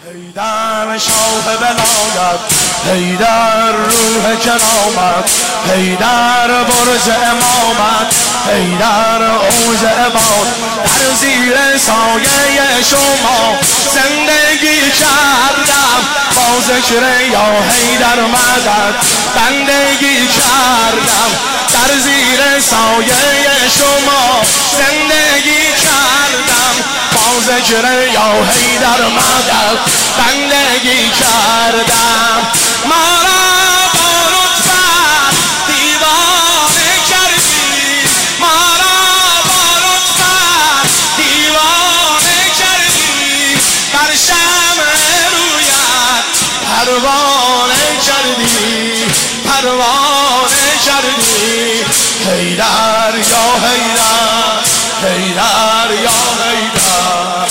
حیدر شاه ولایت، حیدر روح کرامت، حیدر برج امامت، حیدر اوج عباد. در زیر سایه شما زندگی کردم، با ذکر یا حیدر مدد بندگی کردم. در زیر سایه شما زندگی کردم، با ذکر یا حیدر مدد بندگی کردم. ما را با لطفت دیوانه کردی، ما را با لطفت دیوانه کردی، بر شمع رویت پروانه کردی، پروانه کردی. حیدر یا حیدر، حیدر یا حیدر،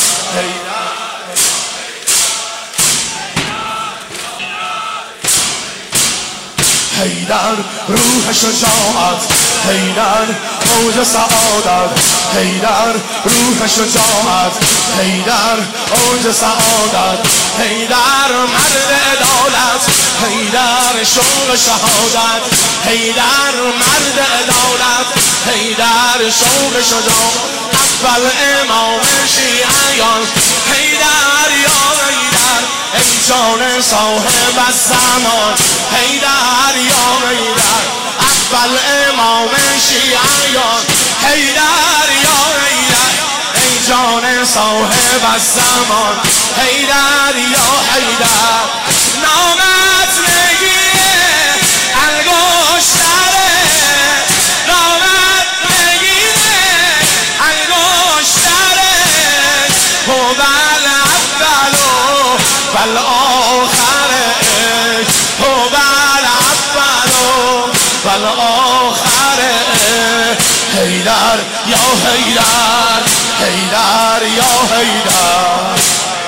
حیدر روح شجاعت، حیدر اوج سعادت، حیدر روح شجاعت، حیدر اوج سعادت، حیدر مرد عدالت، حیدر شوق شهادت، حیدر مرد عدالت، حیدر شوق شجاعت. اول امام شیعیان، حیدر یا حیدر، ای جان صاحب الزمان، حیدر یا حیدر. اول امام شیعیان، حیدر یا حیدر، ای جان صاحب الزمان، حیدر یا حیدر. نامت بگیره انگشتره، نامت بگیره انگشتره، هو بل اول بل آخره، هو بل اول بل آخره. حیدر یا حیدر، حیدر یا حیدر.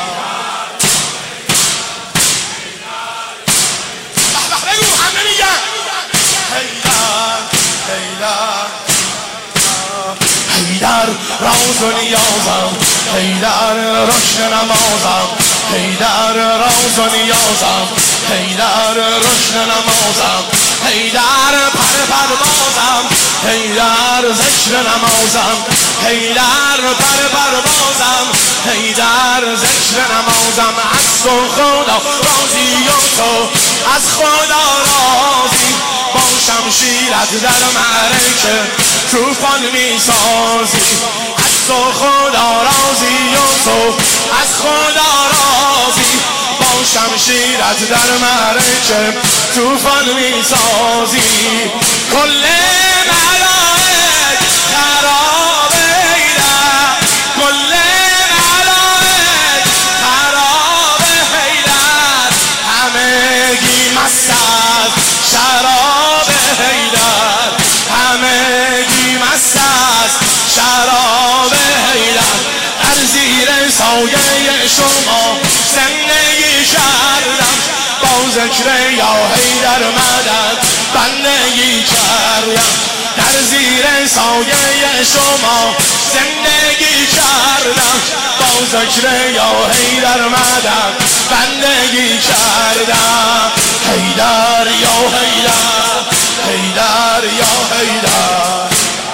حیدر راز و نیازم، حیدر رشد نمازم، حیدر راز و نیازم، حیدر رشد نمازم، حیدر پر پروازم، حیدر ذکر نمازم، حیدر پر پروازم، حیدر ذکر نمازم. از تو خدا راضی و تو از خدا راضی، با شمشیرت در معرکه طوفان میسازی. از تو خدا راضی و تو از خدا راضی، با شمشیرت در معرکه طوفان میسازی. کل ملائک خراب حیدر، کل ملائک خراب حیدر، همگی مست از شراب حیدر، همگی مست از شراب حیدر. در زیر سایه شما زندگی کردم، با ذکر یا حیدر مدد بندگی کردم. در زیر سایه شما زندگی کردم، با ذکر یا حیدر مدد بندگی کردم. حیدر یا حیدر، حیدر یا حیدر،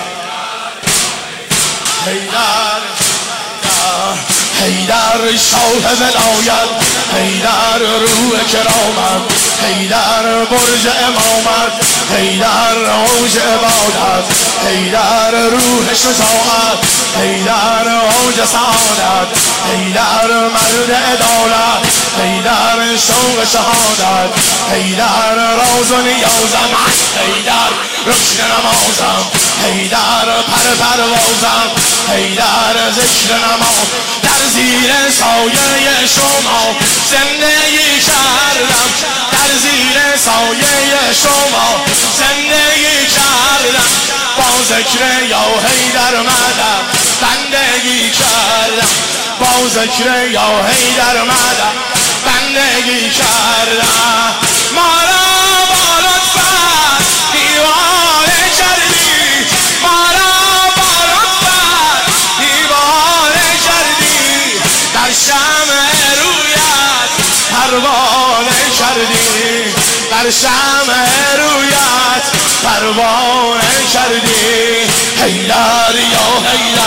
حیدر حیدر شاه ولایت، حیدر روح کرامت، حیدر برج امامت، حیدر اوج عبادت، حیدر روح شجاعت، حیدر اوج سعادت، حیدر مرد عدالت، حیدر شوق شهادت، حیدر راز و نیازم، حیدر رشد نمازم، حیدر پر پروازم، حیدر ذکر نماز. در زیر سایه شما زندگی کردم، در زیر سایه شما زندگی کردم، با ذکر یا حیدر مدد بندگی کردم، با ذکر یا حیدر مدد بندگی کردم. ما را با لطفت دیوانه کردی، ما را با لطفت دیوانه کردی، در شمع رویت در شمع رویت پروانه کردی حیدر یا حیدر